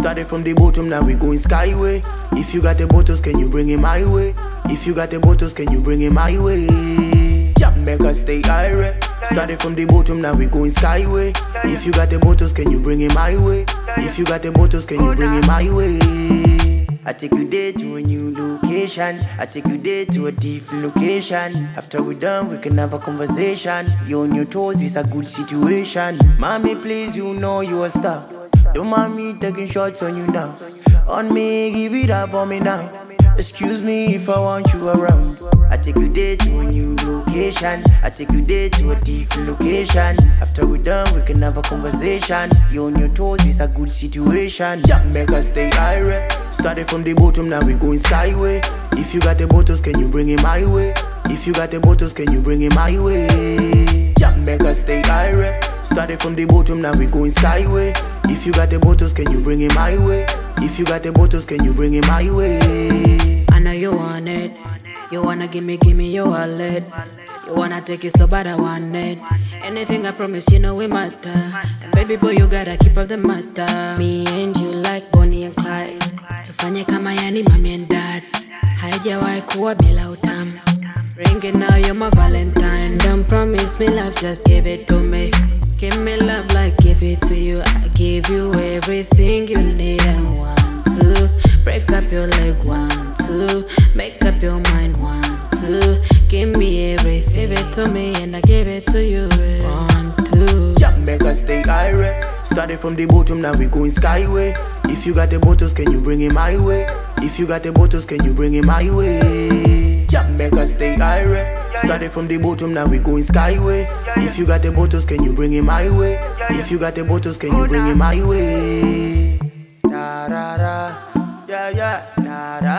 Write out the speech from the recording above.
Started from the bottom, now we going skyway. If you got the bottles, can you bring it my way? If you got the bottles, can you bring it my way? Jump, make us stay irate. Started from the bottom, now we going skyway. If you got the bottles, can you bring it my way? If you got the bottles, can you bring it my way? I take you there to a new location. I take you there to a different location. After we done, we can have a conversation. You on your toes, it's a good situation. Mommy, please, you know you a star. Don't mind me taking shots on you now. On me, give it up on me now. Excuse me if I want you around. I take you there to a new location. I take you there to a different location. After we done, we can have a conversation. You on your toes, it's a good situation. Jump, make us stay irate. Started from the bottom, now we going skyway. If you got the bottles, can you bring it my way? If you got the bottles, can you bring it my way? Jump, make us stay irate. Started from the bottom, now we going skyway. If you got the bottles, can you bring it my way? If you got the bottles, can you bring it my way? I know you want it. You wanna give me your wallet. You wanna take it slow, but I want it. Anything I promise, you know we matter. And baby boy, you gotta keep up the matter. Me and you like Bonnie and Clyde. Tufanye kama yani mommy and dad. Haijawahi kuwa bila utamu. Ring it now, you're my Valentine. Don't promise me love, just give it to me. Give me love like give it to you. I give you everything you need and want to. Break up your leg, want to. Make up your mind, want to. Give me everything, give it to me and I give it to you. Want to. Jump, make us stay irate. Started from the bottom, now we going skyway. If you got the bottles, can you bring it my way? If you got the bottles, can you bring it my way? Jump, make us stay irate. Started from the bottom, now we going skyway. If you got the bottles, can you bring it my way? If you got the bottles, can you bring it my way? Da da da, yeah yeah, da da.